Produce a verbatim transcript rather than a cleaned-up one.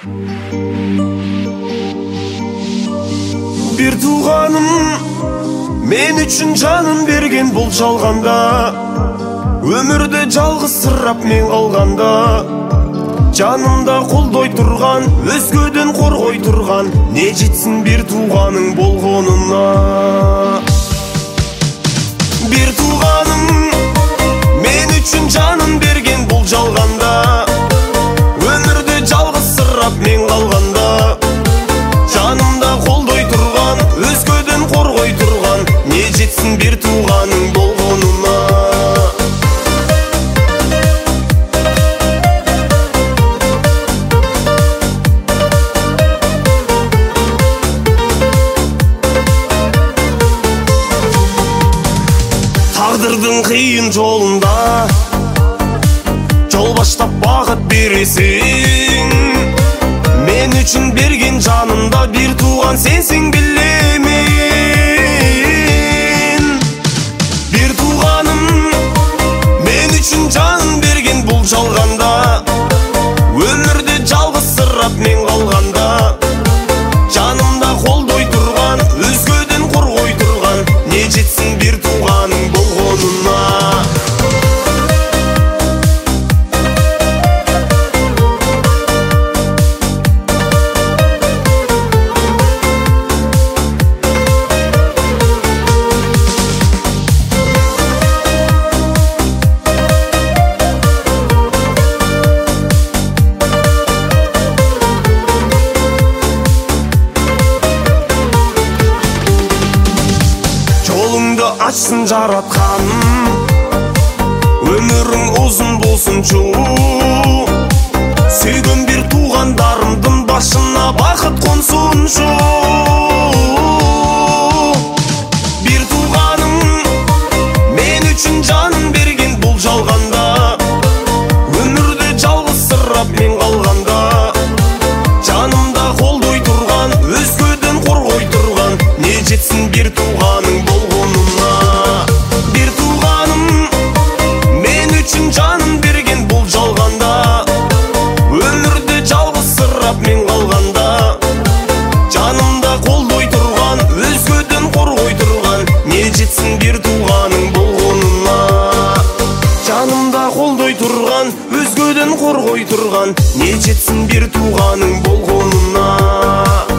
Bir туғаным мен үшін жанын берген, бұл жалғанда өмірді жалғызсырап мен қалғанда, жанымда қолдой тұрған, өзгеден қорғой тұрған, не жетсін бір туғаның болғанына. Bir туғаным мен үшін жанын берген, бұл жалғанда өмірді жалғызсырап мен қалғанда, жанымда қолдой тұрған, өзгеден қорғой тұрған, не жетсін бір туғаның болғанына. Тағдырдың қиын жолында жол баштап бақыт бересің, мен үшін берген жанымда бір туған сенсің білемін. Bir туғаным мен үшін жанын берген, бұл жалғанда өмірді жалғызсырап мен қалғанда, жанымда қолдой тұрған, өзгеден қорғой тұрған, не жетсін бір туғаның болғанына. Жолыңды ашсын жаратқан, өмірің ұзын болсын шу, сүйген бір туғандарымдың башына бақыт қонсын шу. Bir туғаным мен үшін жанын берген, бұл жалғанда өмірді жалғызсырап мен қалғанда, жанымда қолдой тұрған, өзгеден қорғой тұрған, не жетсін бір туғаның болғанына. Bir туғаным мен үшін жанын берген, бұл жалғанда өмірді жалғызсырап мен қалғанда, жанымда қолдой тұрған, өзгеден қорғой тұрған, не жетсін бір туғаның болғанына. Жанымда қолдой тұрған, өзгеден қорғой тұрған, не жетсін бір туғаның болғанына.